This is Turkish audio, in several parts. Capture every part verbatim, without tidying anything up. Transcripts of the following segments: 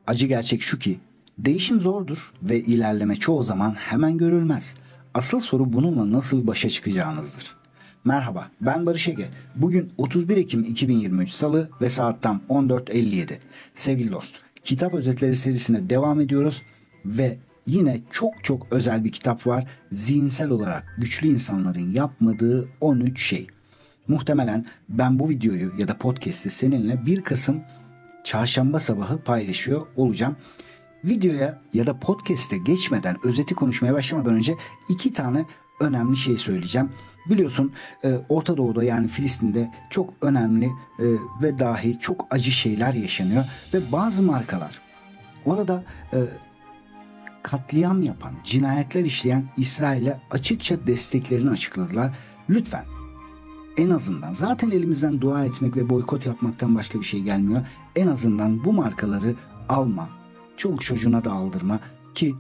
Acı gerçek şu ki değişim zordur ve ilerleme çoğu zaman hemen görülmez. Asıl soru bununla nasıl başa çıkacağınızdır. Merhaba, ben Barış Ege. Bugün otuz bir Ekim iki bin yirmi üç Salı ve saat tam on dört elli yedi. Sevgili dost, kitap özetleri serisine devam ediyoruz ve yine çok çok özel bir kitap var. Zihinsel olarak güçlü insanların yapmadığı on üç şey. Muhtemelen ben bu videoyu ya da podcast'i seninle bir Kasım çarşamba sabahı paylaşıyor olacağım. Videoya ya da podcast'e geçmeden, özeti konuşmaya başlamadan önce iki tane önemli şey söyleyeceğim. Biliyorsun Orta Doğu'da, yani Filistin'de çok önemli ve dahi çok acı şeyler yaşanıyor ve bazı markalar orada katliam yapan, cinayetler işleyen İsrail'e açıkça desteklerini açıkladılar. Lütfen, en azından, zaten elimizden dua etmek ve boykot yapmaktan başka bir şey gelmiyor. En azından bu markaları alma, çoluk çocuğuna da aldırma ki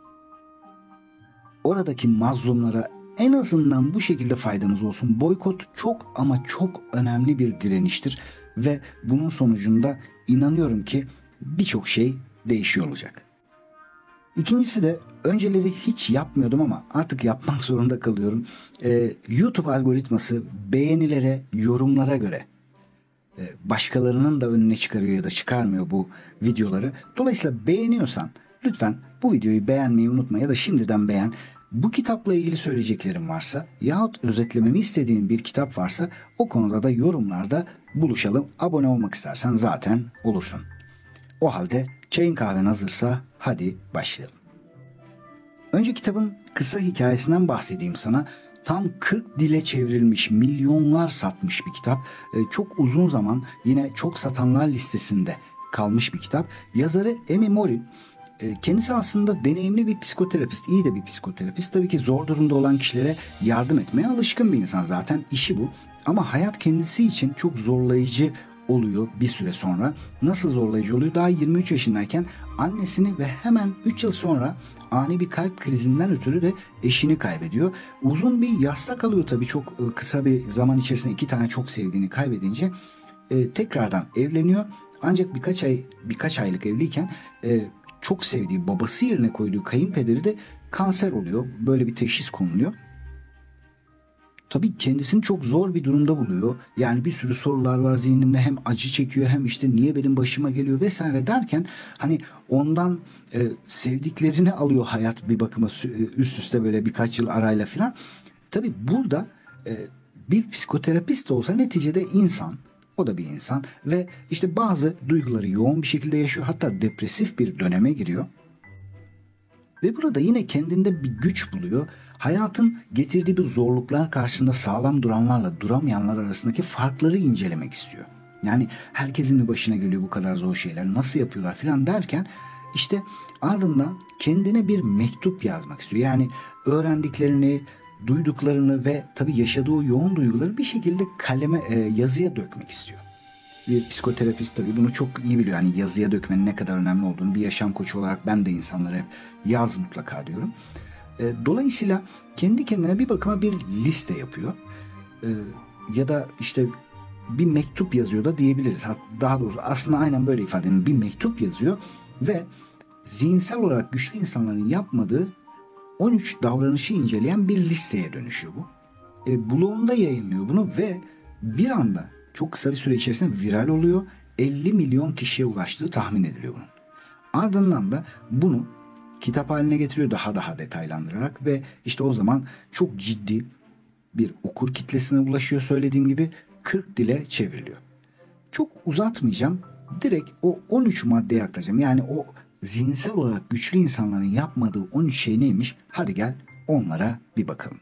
oradaki mazlumlara en azından bu şekilde faydamız olsun. Boykot çok ama çok önemli bir direniştir ve bunun sonucunda inanıyorum ki birçok şey değişiyor olacak. İkincisi de, önceleri hiç yapmıyordum ama artık yapmak zorunda kalıyorum. Ee, YouTube algoritması beğenilere, yorumlara göre e, başkalarının da önüne çıkarıyor ya da çıkarmıyor bu videoları. Dolayısıyla beğeniyorsan lütfen bu videoyu beğenmeyi unutma ya da şimdiden beğen. Bu kitapla ilgili söyleyeceklerim varsa yahut özetlememi istediğin bir kitap varsa o konuda da yorumlarda buluşalım. Abone olmak istersen zaten olursun. O halde çayın kahven hazırsa hadi başlayalım. Önce kitabın kısa hikayesinden bahsedeyim sana. Tam kırk dile çevrilmiş, milyonlar satmış bir kitap. Ee, çok uzun zaman yine çok satanlar listesinde kalmış bir kitap. Yazarı Amy Morin. Ee, kendisi aslında deneyimli bir psikoterapist, iyi de bir psikoterapist. Tabii ki zor durumda olan kişilere yardım etmeye alışkın bir insan, zaten işi bu. Ama hayat kendisi için çok zorlayıcı oluyor bir süre sonra. Nasıl zorlayıcı oluyor? Daha yirmi üç yaşındayken annesini ve hemen üç yıl sonra ani bir kalp krizinden ötürü de eşini kaybediyor. Uzun bir yasta kalıyor tabii, çok kısa bir zaman içerisinde iki tane çok sevdiğini kaybedince. E, tekrardan evleniyor. Ancak birkaç ay birkaç aylık evliyken e, çok sevdiği, babası yerine koyduğu kayınpederi de kanser oluyor. Böyle bir teşhis konuluyor. Tabii kendisini çok zor bir durumda buluyor. Yani bir sürü sorular var zihninde, hem acı çekiyor hem işte niye benim başıma geliyor vesaire derken hani ondan e, sevdiklerini alıyor hayat bir bakıma, üst üste böyle birkaç yıl arayla filan. Tabii burada e, bir psikoterapist de olsa neticede insan. O da bir insan ve işte bazı duyguları yoğun bir şekilde yaşıyor. Hatta depresif bir döneme giriyor. Ve burada yine kendinde bir güç buluyor. Hayatın getirdiği bu zorluklar karşısında sağlam duranlarla duramayanlar arasındaki farkları incelemek istiyor. Yani herkesin mi başına geliyor bu kadar zor şeyler, nasıl yapıyorlar filan derken işte ardından kendine bir mektup yazmak istiyor. Yani öğrendiklerini, duyduklarını ve tabii yaşadığı yoğun duyguları bir şekilde kaleme, e, yazıya dökmek istiyor. Bir psikoterapist tabii bunu çok iyi biliyor. Yani yazıya dökmenin ne kadar önemli olduğunu. Bir yaşam koçu olarak ben de insanlara hep yaz mutlaka diyorum. E, dolayısıyla kendi kendine bir bakıma bir liste yapıyor. E, ya da işte bir mektup yazıyor da diyebiliriz. Daha doğrusu aslında aynen böyle ifade edelim. Bir mektup yazıyor ve zihinsel olarak güçlü insanların yapmadığı on üç davranışı inceleyen bir listeye dönüşüyor bu. E, blogunda yayınlıyor bunu ve bir anda çok kısa bir süre içerisinde viral oluyor. elli milyon kişiye ulaştığı tahmin ediliyor bunun. Ardından da bunu kitap haline getiriyor, daha daha detaylandırarak ve işte o zaman çok ciddi bir okur kitlesine ulaşıyor, söylediğim gibi kırk dile çevriliyor. Çok uzatmayacağım, direkt o on üç maddeye aktaracağım. Yani o zihinsel olarak güçlü insanların yapmadığı on üç şey neymiş? Hadi gel onlara bir bakalım.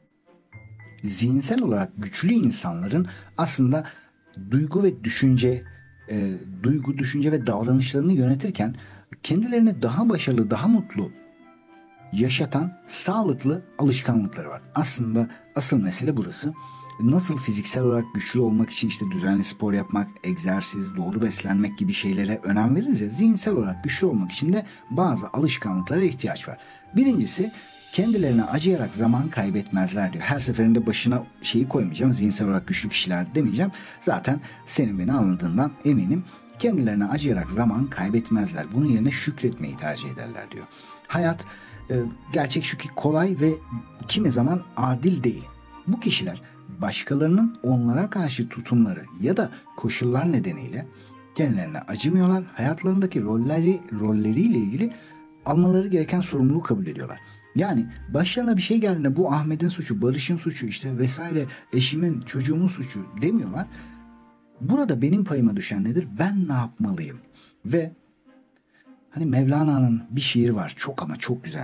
Zihinsel olarak güçlü insanların aslında duygu ve düşünce, e, duygu, düşünce ve davranışlarını yönetirken kendilerini daha başarılı, daha mutlu yaşatan sağlıklı alışkanlıkları var. Aslında asıl mesele burası. Nasıl fiziksel olarak güçlü olmak için işte düzenli spor yapmak, egzersiz, doğru beslenmek gibi şeylere önem veririz ya, zihinsel olarak güçlü olmak için de bazı alışkanlıklara ihtiyaç var. Birincisi, kendilerine acıyarak zaman kaybetmezler diyor. Her seferinde başına şeyi koymayacağım, zihinsel olarak güçlü kişiler demeyeceğim. Zaten senin beni anladığından eminim. kendilerine acıyarak zaman kaybetmezler. Bunun yerine şükretmeyi tercih ederler diyor. Hayat e, gerçek şu ki kolay ve kimi zaman adil değil. Bu kişiler başkalarının onlara karşı tutumları ya da koşullar nedeniyle kendilerine acımıyorlar. Hayatlarındaki rolleri rolleriyle ilgili almaları gereken sorumluluğu kabul ediyorlar. Yani başlarına bir şey geldiğinde bu Ahmet'in suçu, Barış'ın suçu işte vesaire, eşimin, çocuğumun suçu demiyorlar. Burada benim payıma düşen nedir? Ben ne yapmalıyım? Ve hani Mevlana'nın bir şiiri var, çok ama çok güzel.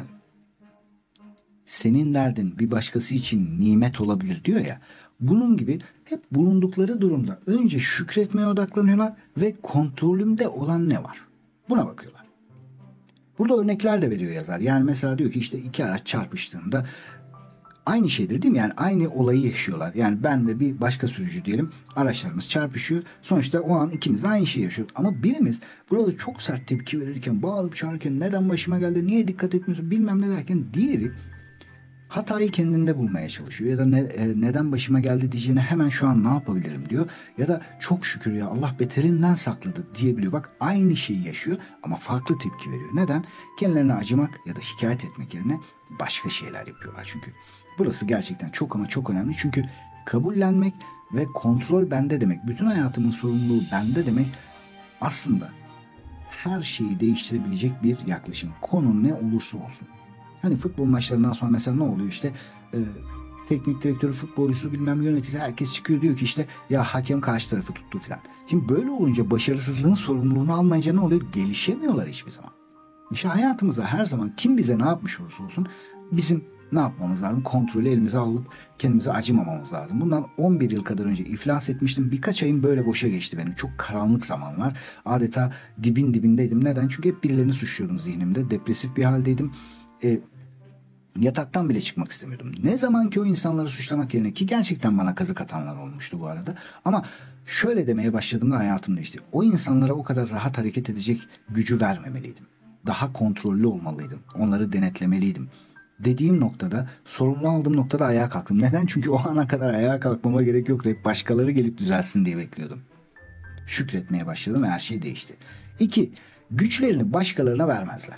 Senin derdin bir başkası için nimet olabilir diyor ya. Bunun gibi hep bulundukları durumda önce şükretmeye odaklanıyorlar ve kontrolümde olan ne var? Buna bakıyorlar. Burada örnekler de veriyor yazar. Yani mesela diyor ki işte iki araç çarpıştığında aynı şeydir değil mi? Yani aynı olayı yaşıyorlar. Yani ben ve bir başka sürücü diyelim, araçlarımız çarpışıyor. Sonuçta o an ikimiz de aynı şeyi yaşıyoruz. Ama birimiz burada çok sert tepki verirken, bağırıp çağırırken, neden başıma geldi, niye dikkat etmiyorsun bilmem ne derken, diğeri hatayı kendinde bulmaya çalışıyor ya da ne, e, neden başıma geldi diyeceğine hemen şu an ne yapabilirim diyor. Ya da çok şükür ya Allah beterinden sakladı diyebiliyor. Bak aynı şeyi yaşıyor ama farklı tepki veriyor. Neden? Kendilerine acımak ya da şikayet etmek yerine başka şeyler yapıyorlar çünkü. Burası gerçekten çok ama çok önemli. Çünkü kabullenmek ve kontrol bende demek, bütün hayatımın sorumluluğu bende demek aslında her şeyi değiştirebilecek bir yaklaşım. Konu ne olursa olsun. Hani futbol maçlarından sonra mesela ne oluyor işte e, teknik direktörü, futbolcusu, bilmem yöneticisi herkes çıkıyor diyor ki işte ya hakem karşı tarafı tuttu falan. Şimdi böyle olunca başarısızlığın sorumluluğunu almayınca ne oluyor? Gelişemiyorlar hiçbir zaman. İşte hayatımızda her zaman kim bize ne yapmış olursa olsun bizim ne yapmamız lazım? Kontrolü elimize alıp kendimize acımamamız lazım. Bundan on bir yıl kadar önce iflas etmiştim. Birkaç ayım böyle boşa geçti benim. Çok karanlık zamanlar. Adeta dibin dibindeydim. Neden? Çünkü hep birilerini suçluyordum zihnimde. Depresif bir haldeydim. E, Yataktan bile çıkmak istemiyordum. Ne zaman ki o insanları suçlamak yerine, ki gerçekten bana kazık atanlar olmuştu bu arada. Ama şöyle demeye başladığımda hayatım değişti. O insanlara o kadar rahat hareket edecek gücü vermemeliydim. Daha kontrollü olmalıydım. Onları denetlemeliydim. Dediğim noktada, sorumlu aldığım noktada ayağa kalktım. Neden? Çünkü o ana kadar ayağa kalkmama gerek yoktu. Hep başkaları gelip düzelsin diye bekliyordum. Şükretmeye başladım ve her şey değişti. İki, güçlerini başkalarına vermezler.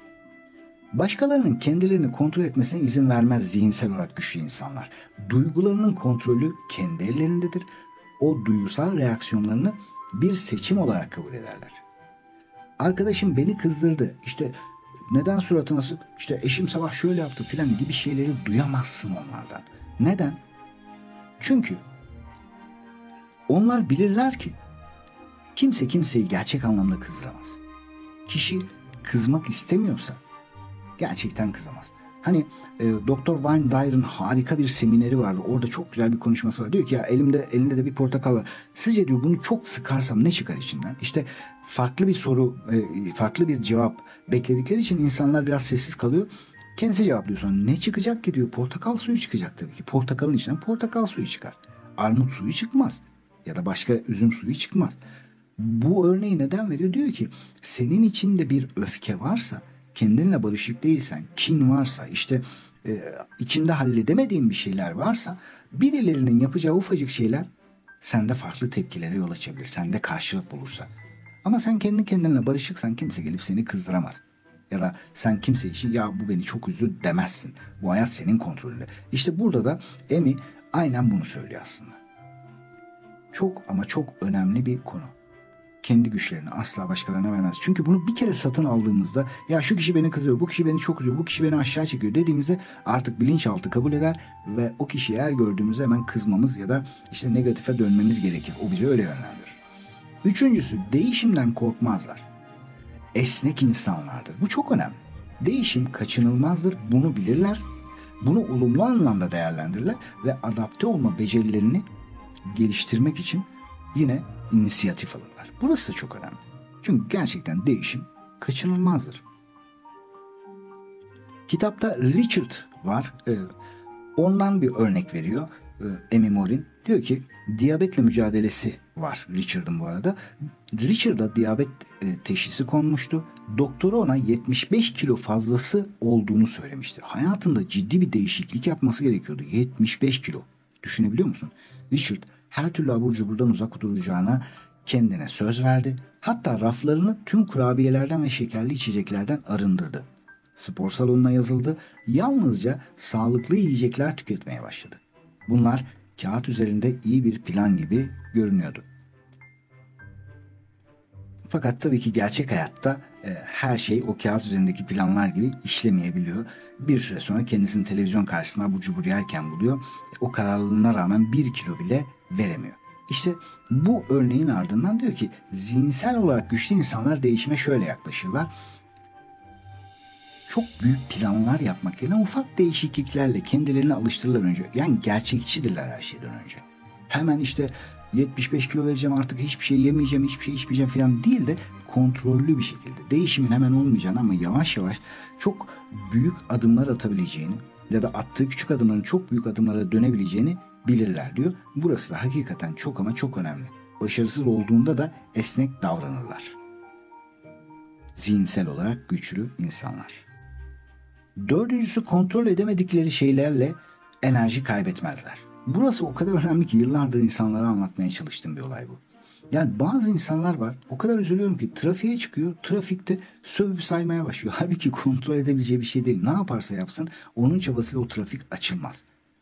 Başkalarının kendilerini kontrol etmesine izin vermez zihinsel olarak güçlü insanlar. Duygularının kontrolü kendi ellerindedir. O duygusal reaksiyonlarını bir seçim olarak kabul ederler. Arkadaşım beni kızdırdı. İşte neden suratına asık? İşte eşim sabah şöyle yaptı filan gibi şeyleri duyamazsın onlardan. Neden? Çünkü onlar bilirler ki kimse kimseyi gerçek anlamda kızdıramaz. Kişi kızmak istemiyorsa gerçekten kızamaz. Hani e, Doktor Wayne Dyer'ın harika bir semineri vardı. Orada çok güzel bir konuşması var. Diyor ki ya elimde elinde de bir portakal var. Sizce diyor bunu çok sıkarsam ne çıkar içinden? İşte farklı bir soru, e, farklı bir cevap bekledikleri için insanlar biraz sessiz kalıyor. Kendisi cevaplıyor sonra. Ne çıkacak ki diyor. Portakal suyu çıkacak tabii ki. Portakalın içinden portakal suyu çıkar. Armut suyu çıkmaz. Ya da başka üzüm suyu çıkmaz. Bu örneği neden veriyor? Diyor ki senin içinde bir öfke varsa, kendinle barışık değilsen, kin varsa, işte e, içinde halledemediğin bir şeyler varsa, birilerinin yapacağı ufacık şeyler sende farklı tepkilere yol açabilir. Sende karşılık bulursa. Ama sen kendi kendinle barışıksan kimse gelip seni kızdıramaz. Ya da sen kimse için ya bu beni çok üzdü demezsin. Bu hayat senin kontrolünde. İşte burada da Emi aynen bunu söylüyor aslında. Çok ama çok önemli bir konu. Kendi güçlerini asla başkalarına vermez. Çünkü bunu bir kere satın aldığımızda ya şu kişi beni kızıyor, bu kişi beni çok üzüyor, bu kişi beni aşağı çekiyor dediğimizde artık bilinçaltı kabul eder ve o kişiyi eğer gördüğümüzde hemen kızmamız ya da işte negatife dönmemiz gerekir. O bizi öyle yönlendirir. Üçüncüsü, değişimden korkmazlar. Esnek insanlardır. Bu çok önemli. Değişim kaçınılmazdır. Bunu bilirler. Bunu olumlu anlamda değerlendirirler ve adapte olma becerilerini geliştirmek için yine inisiyatif alırlar. Burası da çok önemli. Çünkü gerçekten değişim kaçınılmazdır. Kitapta Richard var. Ee, ondan bir örnek veriyor. Ee, Amy Morin. Diyor ki diyabetle mücadelesi var Richard'ın bu arada. Richard'a diyabet e, teşhisi konmuştu. Doktoru ona yetmiş beş kilo fazlası olduğunu söylemişti. Hayatında ciddi bir değişiklik yapması gerekiyordu. yetmiş beş kilo. Düşünebiliyor musun? Richard her türlü abur cuburdan uzak duracağına Kendine söz verdi. Hatta raflarını tüm kurabiyelerden ve şekerli içeceklerden arındırdı. Spor salonuna yazıldı. Yalnızca sağlıklı yiyecekler tüketmeye başladı. Bunlar kağıt üzerinde iyi bir plan gibi görünüyordu. Fakat tabii ki gerçek hayatta e, her şey o kağıt üzerindeki planlar gibi işlemeyebiliyor. Bir süre sonra kendisini televizyon karşısında abur cubur yerken buluyor. O kararlılığına rağmen bir kilo bile veremiyor. İşte bu örneğin ardından diyor ki zihinsel olarak güçlü insanlar değişime şöyle yaklaşırlar. Çok büyük planlar yapmak yerine ufak değişikliklerle kendilerini alıştırırlar önce. Yani gerçekçidirler her şeyden önce. Hemen işte yetmiş beş kilo vereceğim artık hiçbir şey yemeyeceğim, hiçbir şey içmeyeceğim falan değil de kontrollü bir şekilde. Değişimin hemen olmayacağını ama yavaş yavaş çok büyük adımlar atabileceğini ya da attığı küçük adımların çok büyük adımlara dönebileceğini bilirler diyor. Burası da hakikaten çok ama çok önemli. Başarısız olduğunda da esnek davranırlar. Zihinsel olarak güçlü insanlar. Dördüncüsü kontrol edemedikleri şeylerle enerji kaybetmezler. Burası o kadar önemli ki yıllardır insanlara anlatmaya çalıştığım bir olay bu. Yani bazı insanlar var o kadar üzülüyorum ki trafiğe çıkıyor, trafikte sövüp saymaya başlıyor. Halbuki kontrol edebileceği bir şey değil. Ne yaparsa yapsın onun çabasıyla o trafik açılmaz.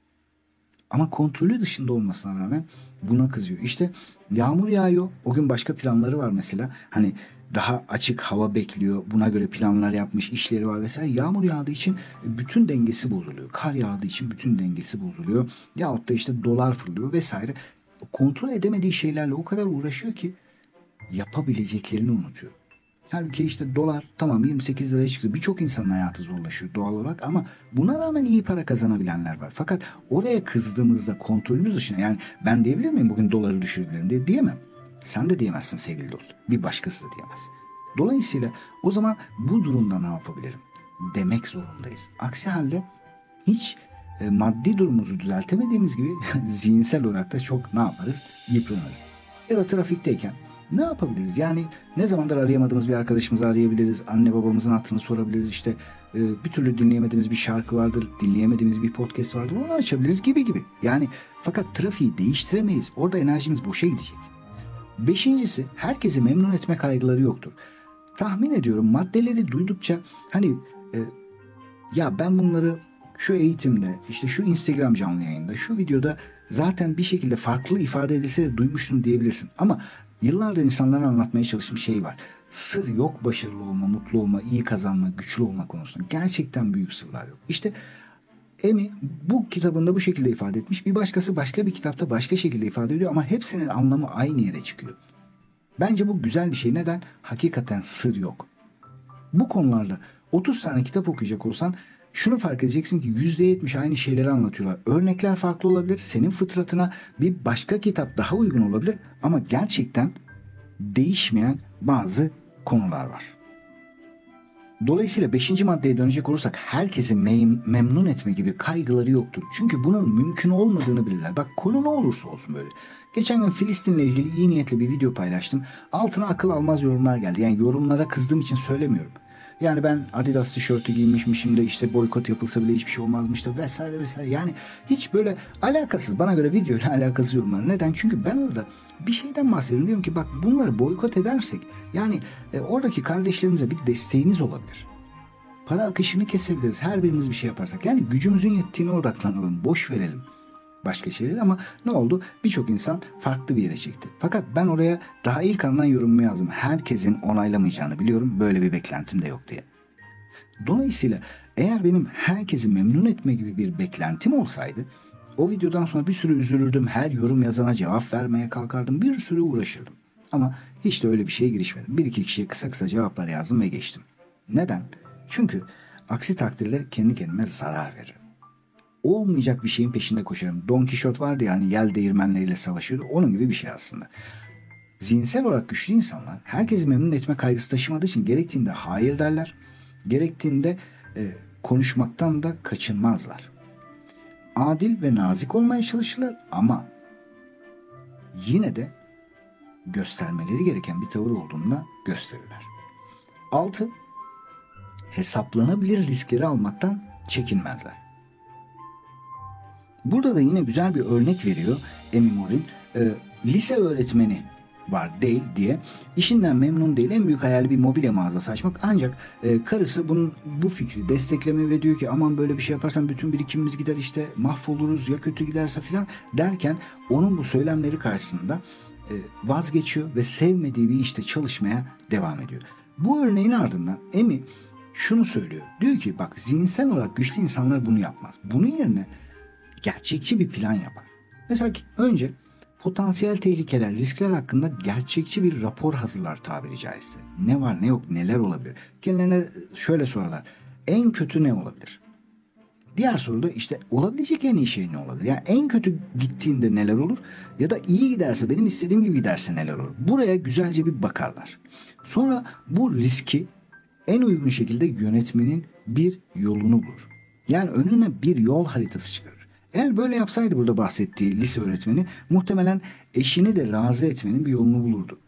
Ama kontrolü dışında olmasına rağmen buna kızıyor. İşte yağmur yağıyor. O gün başka planları var mesela. Hani daha açık hava bekliyor. Buna göre planlar yapmış, işleri var vesaire. Yağmur yağdığı için bütün dengesi bozuluyor. Kar yağdığı için bütün dengesi bozuluyor. Yahut da işte dolar fırlıyor vesaire. Kontrol edemediği şeylerle o kadar uğraşıyor ki yapabileceklerini unutuyor. Halbuki işte dolar tamam yirmi sekiz liraya çıktı. Birçok insanın hayatı zorlaşıyor doğal olarak ama buna rağmen iyi para kazanabilenler var. Fakat oraya kızdığımızda kontrolümüz dışına yani ben diyebilir miyim bugün doları düşürebilirim diye diyemem. Sen de diyemezsin sevgili dost. Bir başkası da diyemez. Dolayısıyla o zaman bu durumda ne yapabilirim? Demek zorundayız. Aksi halde hiç e, maddi durumumuzu düzeltemediğimiz gibi zihinsel olarak da çok ne yaparız? Yıpranırız. Ya da trafikteyken ne yapabiliriz? Yani ne zamandır arayamadığımız bir arkadaşımızı arayabiliriz. Anne babamızın hatırını sorabiliriz. İşte e, bir türlü dinleyemediğimiz bir şarkı vardır. Dinleyemediğimiz bir podcast vardır. Onu açabiliriz gibi gibi. Yani fakat trafiği değiştiremeyiz. Orada enerjimiz boşa gidecek. Beşincisi herkesi memnun etme kaygıları yoktur. Tahmin ediyorum maddeleri duydukça hani e, ya ben bunları şu eğitimde, işte şu Instagram canlı yayında, şu videoda zaten bir şekilde farklı ifade edilse de duymuştum diyebilirsin. Ama yıllardır insanlara anlatmaya çalıştığım şey var. Sır yok başarılı olma, mutlu olma, iyi kazanma, güçlü olma konusunda. Gerçekten büyük sırlar yok. İşte Emi bu kitabında bu şekilde ifade etmiş. Bir başkası başka bir kitapta başka şekilde ifade ediyor ama hepsinin anlamı aynı yere çıkıyor. Bence bu güzel bir şey. Neden? Hakikaten sır yok. Bu konularda otuz tane kitap okuyacak olsan şunu fark edeceksin ki yüzde yetmiş aynı şeyleri anlatıyorlar. Örnekler farklı olabilir. Senin fıtratına bir başka kitap daha uygun olabilir. Ama gerçekten değişmeyen bazı konular var. Dolayısıyla beşinci maddeye dönecek olursak herkesi mem- memnun etme gibi kaygıları yoktur. Çünkü bunun mümkün olmadığını bilirler. Bak konu ne olursa olsun böyle. Geçen gün Filistin'le ilgili iyi niyetli bir video paylaştım. Altına akıl almaz yorumlar geldi. Yani yorumlara kızdığım için söylemiyorum. Yani ben Adidas tişörtü giymişmişim de işte boykot yapılsa bile hiçbir şey olmazmış da vesaire vesaire. Yani hiç böyle alakasız bana göre video ile alakasız yorumlar. Neden? Çünkü ben orada bir şeyden bahsediyorum. Diyorum ki bak bunları boykot edersek yani e, oradaki kardeşlerimize bir desteğiniz olabilir. Para akışını kesebiliriz. Her birimiz bir şey yaparsak. Yani gücümüzün yettiğine odaklanalım. Boş verelim başka şeyleri ama ne oldu? Birçok insan farklı bir yere çekti. Fakat ben oraya daha ilk andan yorumumu yazdım. Herkesin onaylamayacağını biliyorum. Böyle bir beklentim de yok diye. Dolayısıyla eğer benim herkesi memnun etme gibi bir beklentim olsaydı o videodan sonra bir sürü üzülürdüm. Her yorum yazana cevap vermeye kalkardım. Bir sürü uğraşırdım. Ama hiç de öyle bir şeye girişmedim. Bir iki kişiye kısa kısa cevaplar yazdım ve geçtim. Neden? Çünkü aksi takdirde kendi kendime zarar veririm. Olmayacak bir şeyin peşinde koşarım. Don Kişot vardı ya hani yel değirmenleriyle savaşıyordu. Onun gibi bir şey aslında. Zihinsel olarak güçlü insanlar herkesi memnun etme kaygısı taşımadığı için gerektiğinde hayır derler. Gerektiğinde e, konuşmaktan da kaçınmazlar. Adil ve nazik olmaya çalışırlar ama yine de göstermeleri gereken bir tavır olduğunda gösterirler. Altı, hesaplanabilir riskleri almaktan çekinmezler. Burada da yine güzel bir örnek veriyor Amy Morin. E, lise öğretmeni var değil diye. İşinden memnun değil. En büyük hayali bir mobilya mağazası açmak. Ancak e, karısı bunun bu fikri desteklemiyor ve diyor ki aman böyle bir şey yaparsan bütün birikimimiz gider, işte mahvoluruz, ya kötü giderse filan derken onun bu söylemleri karşısında e, vazgeçiyor ve sevmediği bir işte çalışmaya devam ediyor. Bu örneğin ardından Amy şunu söylüyor. Diyor ki bak, zihinsel olarak güçlü insanlar bunu yapmaz. Bunun yerine gerçekçi bir plan yapar. Mesela önce potansiyel tehlikeler, riskler hakkında gerçekçi bir rapor hazırlar tabiri caizse. Ne var ne yok, neler olabilir? Kendilerine şöyle sorarlar. En kötü ne olabilir? Diğer soruda işte olabilecek en iyi şey ne olabilir? Yani en kötü gittiğinde neler olur? Ya da iyi giderse, benim istediğim gibi giderse neler olur? Buraya güzelce bir bakarlar. Sonra bu riski en uygun şekilde yönetmenin bir yolunu bulur. Yani önüne bir yol haritası çıkarır. Eğer böyle yapsaydı burada bahsettiği lise öğretmeni muhtemelen eşini de razı etmenin bir yolunu bulurdu.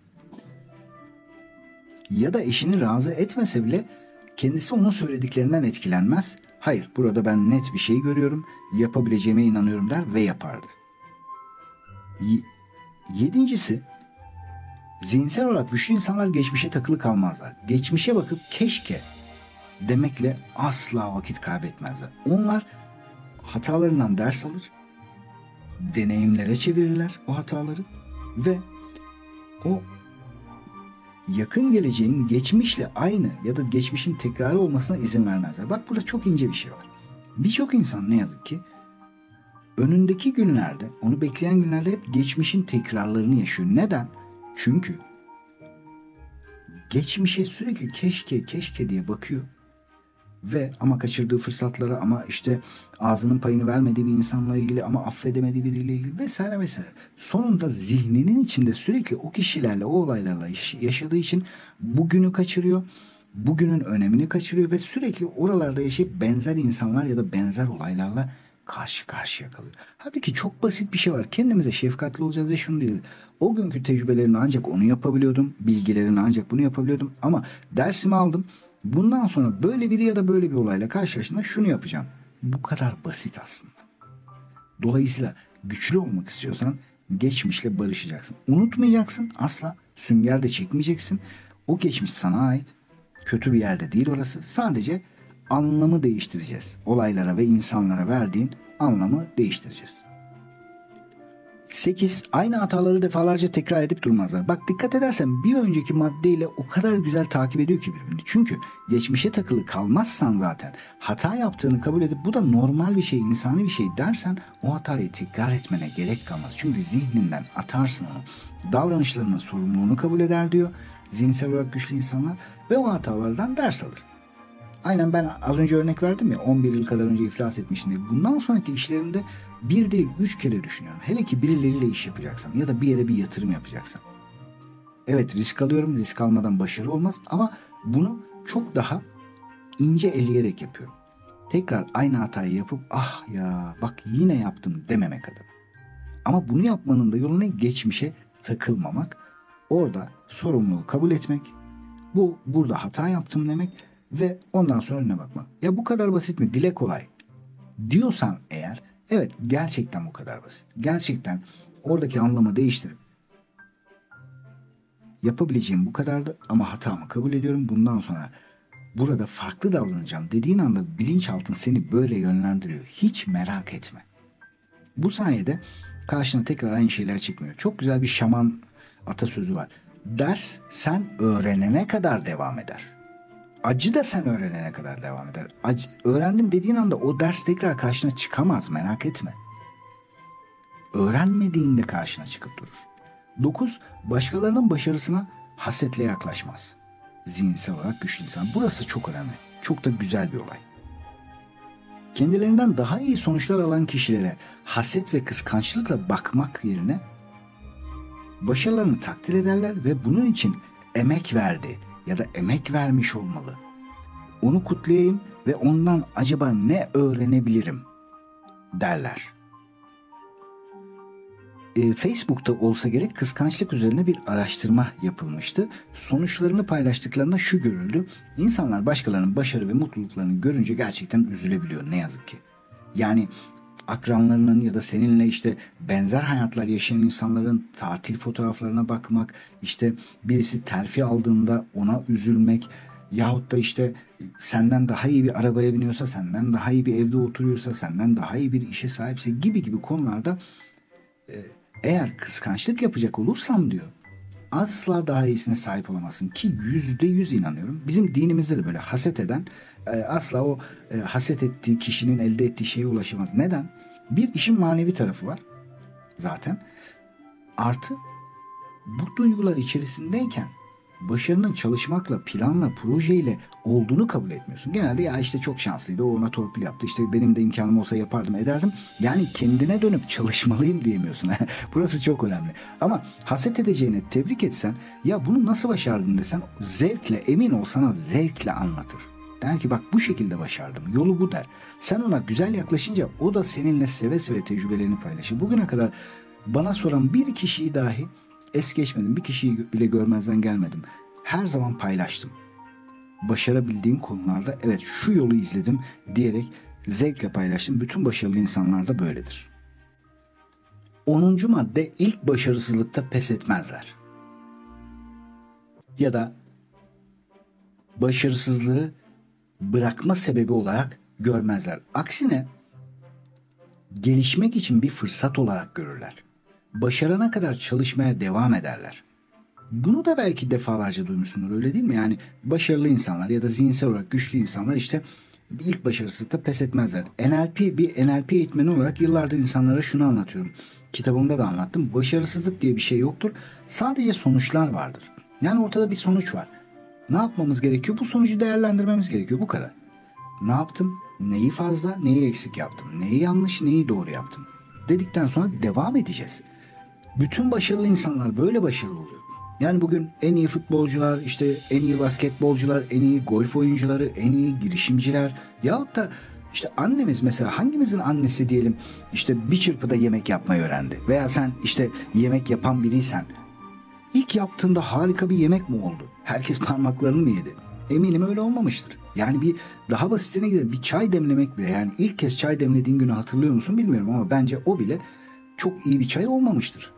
Ya da eşini razı etmese bile kendisi onun söylediklerinden etkilenmez. Hayır, burada ben net bir şey görüyorum, yapabileceğime inanıyorum der ve yapardı. Y- Yedincisi, zihinsel olarak güçlü insanlar geçmişe takılı kalmazlar. Geçmişe bakıp keşke demekle asla vakit kaybetmezler. Onlar hatalarından ders alır, deneyimlere çevirirler o hataları ve o yakın geleceğin geçmişle aynı ya da geçmişin tekrarı olmasına izin vermezler. Bak, burada çok ince bir şey var. Birçok insan ne yazık ki önündeki günlerde, onu bekleyen günlerde hep geçmişin tekrarlarını yaşıyor. Neden? Çünkü geçmişe sürekli keşke keşke diye bakıyor ve ama kaçırdığı fırsatlara, ama işte ağzının payını vermediği bir insanla ilgili, ama affedemediği biriyle ilgili vesaire vesaire. Sonunda zihninin içinde sürekli o kişilerle, o olaylarla yaşadığı için bugünü kaçırıyor. Bugünün önemini kaçırıyor ve sürekli oralarda yaşayıp benzer insanlar ya da benzer olaylarla karşı karşıya kalıyor. Halbuki çok basit bir şey var. Kendimize şefkatli olacağız ve şunu diyeceğiz. O günkü tecrübelerini ancak onu yapabiliyordum. Bilgilerini ancak bunu yapabiliyordum. Ama dersimi aldım. Bundan sonra böyle biri ya da böyle bir olayla karşılaştığımda şunu yapacağım. Bu kadar basit aslında. Dolayısıyla güçlü olmak istiyorsan geçmişle barışacaksın. Unutmayacaksın asla. Sünger de çekmeyeceksin. O geçmiş sana ait. Kötü bir yerde değil orası. Sadece anlamı değiştireceğiz. Olaylara ve insanlara verdiğin anlamı değiştireceğiz. sekiz. Aynı hataları defalarca tekrar edip durmazlar. Bak, dikkat edersen bir önceki maddeyle o kadar güzel takip ediyor ki birbirini. Çünkü geçmişe takılı kalmazsan zaten hata yaptığını kabul edip bu da normal bir şey, insani bir şey dersen o hatayı tekrar etmene gerek kalmaz. Çünkü zihninden atarsın onu. Davranışlarının sorumluluğunu kabul eder diyor zihinsel olarak güçlü insanlar ve o hatalardan ders alır. Aynen ben az önce örnek verdim ya, on bir yıl kadar önce iflas etmiştim diye. Bundan sonraki işlerimde bir değil üç kere düşünüyorum. Hele ki birileriyle iş yapacaksam ya da bir yere bir yatırım yapacaksam. Evet, risk alıyorum. Risk almadan başarı olmaz ama bunu çok daha ince eleyerek yapıyorum. Tekrar aynı hatayı yapıp ah ya bak yine yaptım dememek adına. Ama bunu yapmanın da yolu ne? Geçmişe takılmamak. Orada sorumluluğu kabul etmek. Bu burada hata yaptım demek ve ondan sonra önüne bakmak. Ya bu kadar basit mi? Dile kolay diyorsan eğer, evet gerçekten bu kadar basit. Gerçekten oradaki anlamı değiştirip yapabileceğim bu kadardı ama hatamı kabul ediyorum. Bundan sonra burada farklı davranacağım dediğin anda bilinçaltın seni böyle yönlendiriyor. Hiç merak etme. Bu sayede karşına tekrar aynı şeyler çıkmıyor. Çok güzel bir şaman atasözü var. Ders sen öğrenene kadar devam eder. Acı da sen öğrenene kadar devam eder. Acı, öğrendim dediğin anda o ders tekrar karşına çıkamaz, merak etme. Öğrenmediğinde karşına çıkıp durur. dokuz. Başkalarının başarısına hasetle yaklaşmaz. Zihinsel olarak güçlü insan. Burası çok önemli. Çok da güzel bir olay. Kendilerinden daha iyi sonuçlar alan kişilere haset ve kıskançlıkla bakmak yerine başarılarını takdir ederler ve bunun için emek verdi ya da emek vermiş olmalı. Onu kutlayayım ve ondan acaba ne öğrenebilirim derler. E, Facebook'ta olsa gerek kıskançlık üzerine bir araştırma yapılmıştı. Sonuçlarını paylaştıklarında şu görüldü. İnsanlar başkalarının başarı ve mutluluklarını görünce gerçekten üzülebiliyor ne yazık ki. Yani akranlarının ya da seninle işte benzer hayatlar yaşayan insanların tatil fotoğraflarına bakmak, işte birisi terfi aldığında ona üzülmek yahut da işte senden daha iyi bir arabaya biniyorsa, senden daha iyi bir evde oturuyorsa, senden daha iyi bir işe sahipse gibi gibi konularda e, eğer kıskançlık yapacak olursam diyor, asla daha iyisine sahip olamazsın ki yüzde yüz inanıyorum. Bizim dinimizde de böyle haset eden e, asla o e, haset ettiği kişinin elde ettiği şeye ulaşamaz. Neden? Bir işin manevi tarafı var zaten. Artı bu duygular içerisindeyken başarının çalışmakla, planla, projeyle olduğunu kabul etmiyorsun. Genelde ya işte çok şanslıydı, o ona torpil yaptı, işte benim de imkanım olsa yapardım, ederdim. Yani kendine dönüp çalışmalıyım diyemiyorsun. Burası çok önemli. Ama haset edeceğine tebrik etsen, ya bunu nasıl başardın desen, zevkle, emin ol sana zevkle anlatır. Der ki bak bu şekilde başardım, yolu bu der. Sen ona güzel yaklaşınca o da seninle seve seve tecrübelerini paylaşır. Bugüne kadar bana soran bir kişiyi dahi es geçmedim. Bir kişiyi bile görmezden gelmedim. Her zaman paylaştım. Başarabildiğim konularda evet şu yolu izledim diyerek zevkle paylaştım. Bütün başarılı insanlar da böyledir. Onuncu madde, ilk başarısızlıkta pes etmezler. Ya da başarısızlığı bırakma sebebi olarak görmezler. Aksine gelişmek için bir fırsat olarak görürler. Başarana kadar çalışmaya devam ederler. Bunu da belki defalarca duymuşsundur, öyle değil mi? Yani başarılı insanlar ya da zihinsel olarak güçlü insanlar işte ilk başarısızlıkta pes etmezler. N L P, bir N L P eğitmeni olarak yıllardır insanlara şunu anlatıyorum. Kitabımda da anlattım. Başarısızlık diye bir şey yoktur. Sadece sonuçlar vardır. Yani ortada bir sonuç var. Ne yapmamız gerekiyor? Bu sonucu değerlendirmemiz gerekiyor. Bu kadar. Ne yaptım? Neyi fazla, neyi eksik yaptım? Neyi yanlış, neyi doğru yaptım? Dedikten sonra devam edeceğiz. Bütün başarılı insanlar böyle başarılı oluyor. Yani bugün en iyi futbolcular, işte en iyi basketbolcular, en iyi golf oyuncuları, en iyi girişimciler yahut da işte annemiz, mesela hangimizin annesi diyelim işte bir çırpıda yemek yapmayı öğrendi. Veya sen işte yemek yapan biriysen ilk yaptığında harika bir yemek mi oldu? Herkes parmaklarını mı yedi? Eminim öyle olmamıştır. Yani bir daha basitine gidelim. Bir çay demlemek bile, yani ilk kez çay demlediğin günü hatırlıyor musun bilmiyorum ama bence o bile çok iyi bir çay olmamıştır.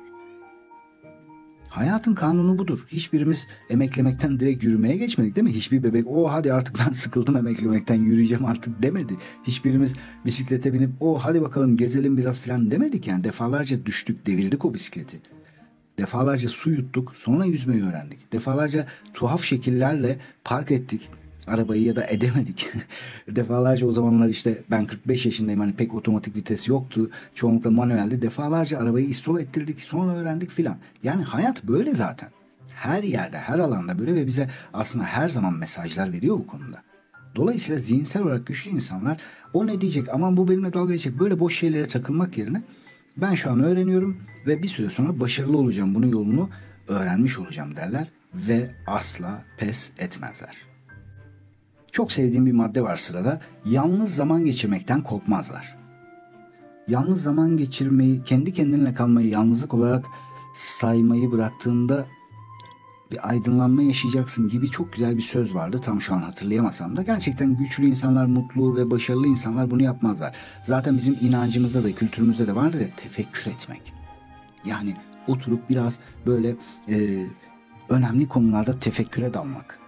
Hayatın kanunu budur. Hiçbirimiz emeklemekten direkt yürümeye geçmedik değil mi? Hiçbir bebek o hadi artık ben sıkıldım emeklemekten yürüyeceğim artık demedi. Hiçbirimiz bisiklete binip o hadi bakalım gezelim biraz falan demedik yani. Defalarca düştük, devirdik o bisikleti. Defalarca su yuttuk, sonra yüzmeyi öğrendik. Defalarca tuhaf şekillerle park ettik arabayı ya da edemedik. Defalarca o zamanlar işte ben kırk beş yaşındayım, hani pek otomatik vites yoktu. Çoğunlukla manuelde. Defalarca arabayı istop ettirdik, sonra öğrendik filan. Yani hayat böyle zaten. Her yerde, her alanda böyle ve bize aslında her zaman mesajlar veriyor bu konuda. Dolayısıyla zihinsel olarak güçlü insanlar o ne diyecek, aman bu benimle dalga geçecek, böyle boş şeylere takılmak yerine ben şu an öğreniyorum ve bir süre sonra başarılı olacağım, bunun yolunu öğrenmiş olacağım derler ve asla pes etmezler. Çok sevdiğim bir madde var sırada. Yalnız zaman geçirmekten korkmazlar. Yalnız zaman geçirmeyi, kendi kendinle kalmayı yalnızlık olarak saymayı bıraktığında bir aydınlanma yaşayacaksın gibi çok güzel bir söz vardı. Tam şu an hatırlayamasam da gerçekten güçlü insanlar, mutlu ve başarılı insanlar bunu yapmazlar. Zaten bizim inancımızda da kültürümüzde de vardır ya, tefekkür etmek. Yani oturup biraz böyle e, önemli konularda tefekküre dalmak.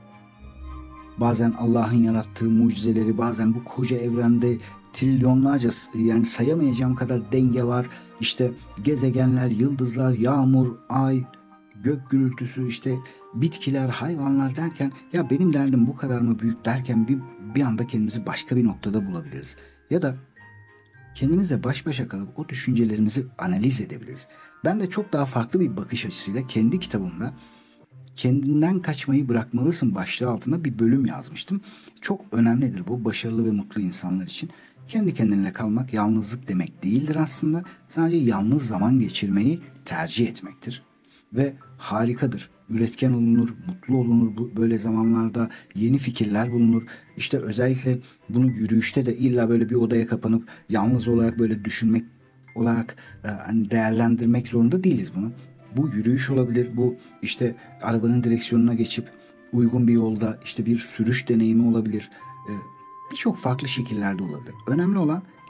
Bazen Allah'ın yarattığı mucizeleri, bazen bu koca evrende trilyonlarca, yani sayamayacağım kadar denge var. İşte gezegenler, yıldızlar, yağmur, ay, gök gürültüsü, işte bitkiler, hayvanlar derken ya benim derdim bu kadar mı büyük derken bir, bir anda kendimizi başka bir noktada bulabiliriz. Ya da kendimizle baş başa kalıp o düşüncelerimizi analiz edebiliriz. Ben de çok daha farklı bir bakış açısıyla kendi kitabımda kendinden kaçmayı bırakmalısın başlığı altında bir bölüm yazmıştım. Çok önemlidir bu başarılı ve mutlu insanlar için. Kendi kendinle kalmak yalnızlık demek değildir aslında. Sadece yalnız zaman geçirmeyi tercih etmektir. Ve harikadır. Üretken olunur, mutlu olunur bu böyle zamanlarda, yeni fikirler bulunur. İşte özellikle bunu yürüyüşte de illa böyle bir odaya kapanıp yalnız olarak böyle düşünmek olarak e, hani değerlendirmek zorunda değiliz bunu. Bu yürüyüş olabilir, bu işte arabanın direksiyonuna geçip uygun bir yolda işte bir sürüş deneyimi olabilir. E, Birçok farklı şekillerde olabilir. Önemli olan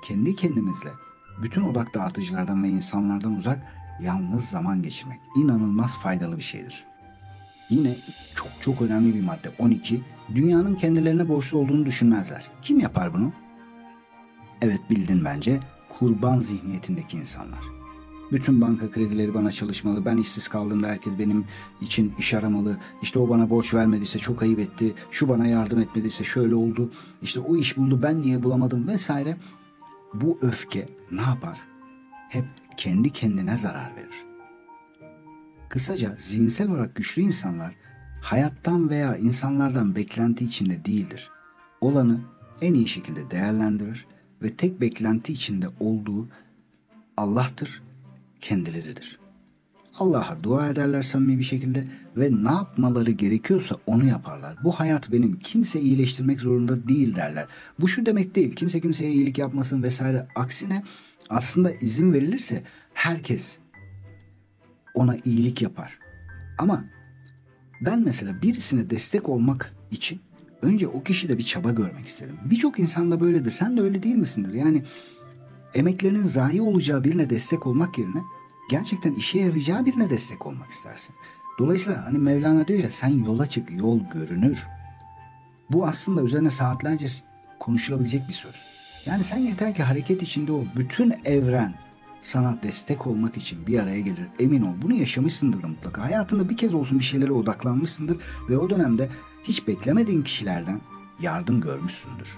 kendi kendimizle, bütün odak dağıtıcılardan ve insanlardan uzak yalnız zaman geçirmek inanılmaz faydalı bir şeydir. Yine çok çok önemli bir madde on iki. Dünyanın kendilerine borçlu olduğunu düşünmezler. Kim yapar bunu? Evet, bildin bence. Kurban zihniyetindeki insanlar. Bütün banka kredileri bana çalışmalı. Ben işsiz kaldığımda herkes benim için iş aramalı. İşte o bana borç vermediyse çok ayıp etti. Şu bana yardım etmediyse şöyle oldu. İşte o iş buldu, ben niye bulamadım vesaire. Bu öfke ne yapar? Hep kendi kendine zarar verir. Kısaca zihinsel olarak güçlü insanlar hayattan veya insanlardan beklenti içinde değildir. Olanı en iyi şekilde değerlendirir ve tek beklenti içinde olduğu Allah'tır, kendileridir. Allah'a dua ederler samimi bir şekilde ve ne yapmaları gerekiyorsa onu yaparlar. Bu hayat benim, kimse iyileştirmek zorunda değil derler. Bu şu demek değil, kimse kimseye iyilik yapmasın vesaire. Aksine aslında izin verilirse herkes ona iyilik yapar. Ama ben mesela birisine destek olmak için önce o kişide bir çaba görmek isterim. Birçok insan da böyledir. Sen de öyle değil misindir? Yani emeklerinin zayi olacağı birine destek olmak yerine gerçekten işe yarayacağı birine destek olmak istersin. Dolayısıyla hani Mevlana diyor ya, sen yola çık, yol görünür. Bu aslında üzerine saatlerce konuşulabilecek bir söz. Yani sen yeter ki hareket içinde ol. Bütün evren sana destek olmak için bir araya gelir. Emin ol, bunu yaşamışsındır da mutlaka. Hayatında bir kez olsun bir şeylere odaklanmışsındır ve o dönemde hiç beklemediğin kişilerden yardım görmüşsündür.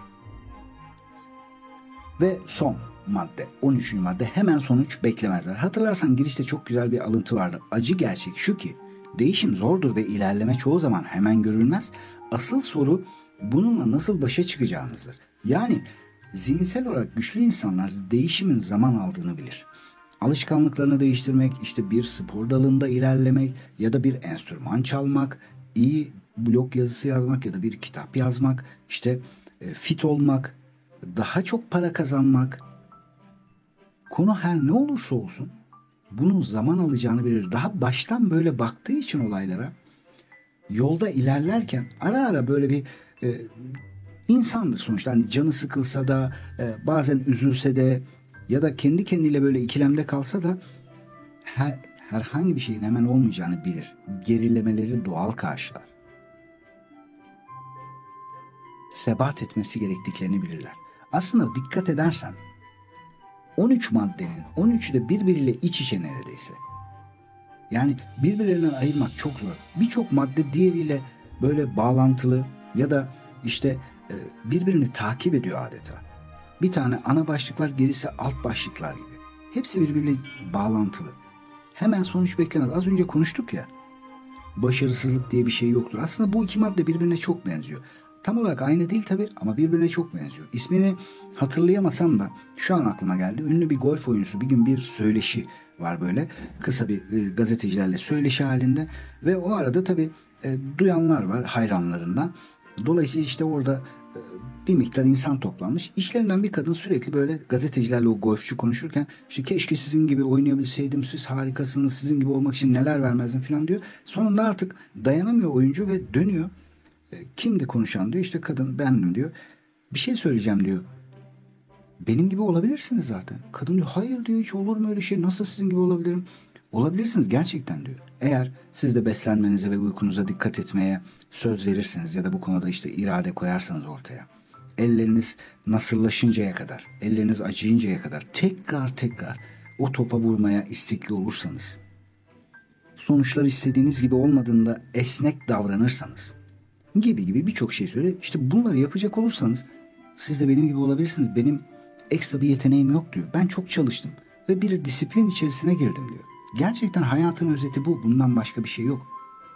Ve son madde, on üçüncü madde, hemen sonuç beklemezler. Hatırlarsan girişte çok güzel bir alıntı vardı. Acı gerçek şu ki değişim zordur ve ilerleme çoğu zaman hemen görülmez. Asıl soru bununla nasıl başa çıkacağınızdır. Yani zihinsel olarak güçlü insanlar değişimin zaman aldığını bilir. Alışkanlıklarını değiştirmek, işte bir spor dalında ilerlemek ya da bir enstrüman çalmak, iyi blog yazısı yazmak ya da bir kitap yazmak, işte fit olmak, daha çok para kazanmak, konu her ne olursa olsun bunun zaman alacağını bilir. Daha baştan böyle baktığı için olaylara, yolda ilerlerken ara ara böyle bir e, insandır sonuçta. Hani canı sıkılsa da, e, bazen üzülse de ya da kendi kendiyle böyle ikilemde kalsa da her, herhangi bir şeyin hemen olmayacağını bilir. Gerilemeleri doğal karşılar. Sebat etmesi gerektiklerini bilirler. Aslında dikkat edersen on üç maddenin on üçü de birbiriyle iç içe neredeyse. Yani birbirlerinden ayırmak çok zor. Birçok madde diğeriyle böyle bağlantılı ya da işte birbirini takip ediyor adeta. Bir tane ana başlık var, gerisi alt başlıklar gibi. Hepsi birbiriyle bağlantılı. Hemen sonuç beklemez. Az önce konuştuk ya, başarısızlık diye bir şey yoktur. Aslında bu iki madde birbirine çok benziyor. Tam olarak aynı değil tabii ama birbirine çok benziyor. İsmini hatırlayamasam da şu an aklıma geldi. Ünlü bir golf oyuncusu bir gün bir söyleşi var böyle. Kısa bir e, gazetecilerle söyleşi halinde ve o arada tabii e, duyanlar var hayranlarından. Dolayısıyla işte orada e, bir miktar insan toplanmış. İşlerinden bir kadın sürekli böyle gazetecilerle o golfçü konuşurken işte keşke sizin gibi oynayabilseydim, siz harikasınız, sizin gibi olmak için neler vermezdim falan diyor. Sonunda artık dayanamıyor oyuncu ve dönüyor. Kimdi konuşan diyor, işte kadın bendim diyor. Bir şey söyleyeceğim diyor. Benim gibi olabilirsiniz zaten. Kadın diyor hayır diyor, hiç olur mu öyle şey, nasıl sizin gibi olabilirim? Olabilirsiniz gerçekten diyor. Eğer siz de beslenmenize ve uykunuza dikkat etmeye söz verirseniz ya da bu konuda işte irade koyarsanız ortaya. Elleriniz nasırlaşıncaya kadar, elleriniz acıyıncaya kadar tekrar tekrar o topa vurmaya istekli olursanız, sonuçlar istediğiniz gibi olmadığında esnek davranırsanız, gibi gibi birçok şey söylüyor. İşte bunları yapacak olursanız siz de benim gibi olabilirsiniz. Benim ekstra bir yeteneğim yok diyor. Ben çok çalıştım ve bir disiplin içerisine girdim diyor. Gerçekten hayatın özeti bu. Bundan başka bir şey yok.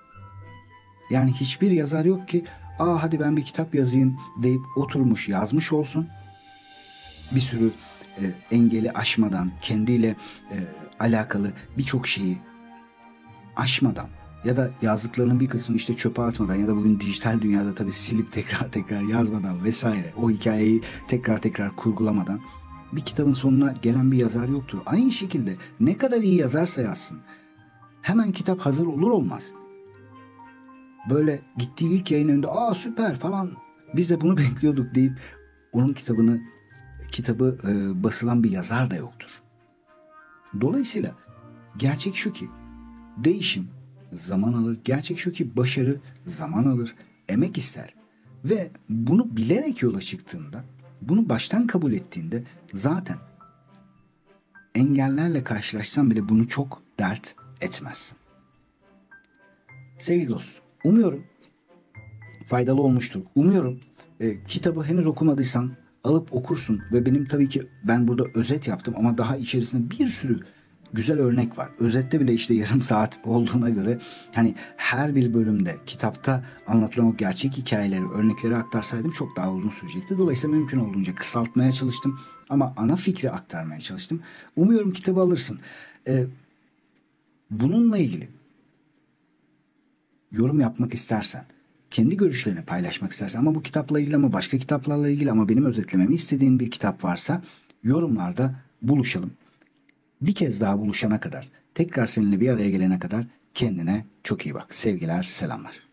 Yani hiçbir yazar yok ki aa hadi ben bir kitap yazayım deyip oturmuş yazmış olsun. Bir sürü e, engeli aşmadan, kendiyle e, alakalı birçok şeyi aşmadan ya da yazdıklarının bir kısmını işte çöpe atmadan ya da bugün dijital dünyada tabii silip tekrar tekrar yazmadan vesaire, o hikayeyi tekrar tekrar kurgulamadan bir kitabın sonuna gelen bir yazar yoktur. Aynı şekilde ne kadar iyi yazarsa yazsın, hemen kitap hazır olur olmaz böyle gittiği ilk yayın önünde aa süper falan biz de bunu bekliyorduk deyip onun kitabını kitabı e, basılan bir yazar da yoktur. Dolayısıyla gerçek şu ki değişim zaman alır. Gerçek şu ki başarı zaman alır, emek ister. Ve bunu bilerek yola çıktığında, bunu baştan kabul ettiğinde zaten engellerle karşılaşsan bile bunu çok dert etmezsin. Sevgili dostum, umuyorum faydalı olmuştur. Umuyorum e, kitabı henüz okumadıysan alıp okursun ve benim tabii ki ben burada özet yaptım ama daha içerisinde bir sürü güzel örnek var. Özette bile işte yarım saat olduğuna göre hani her bir bölümde kitapta anlatılan o gerçek hikayeleri, örnekleri aktarsaydım çok daha uzun sürecekti. Dolayısıyla mümkün olduğunca kısaltmaya çalıştım ama ana fikri aktarmaya çalıştım. Umuyorum kitabı alırsın. Ee, bununla ilgili yorum yapmak istersen, kendi görüşlerini paylaşmak istersen ama bu kitapla ilgili ama başka kitaplarla ilgili ama benim özetlememi istediğin bir kitap varsa yorumlarda buluşalım. Bir kez daha buluşana kadar, tekrar seninle bir araya gelene kadar kendine çok iyi bak. Sevgiler, selamlar.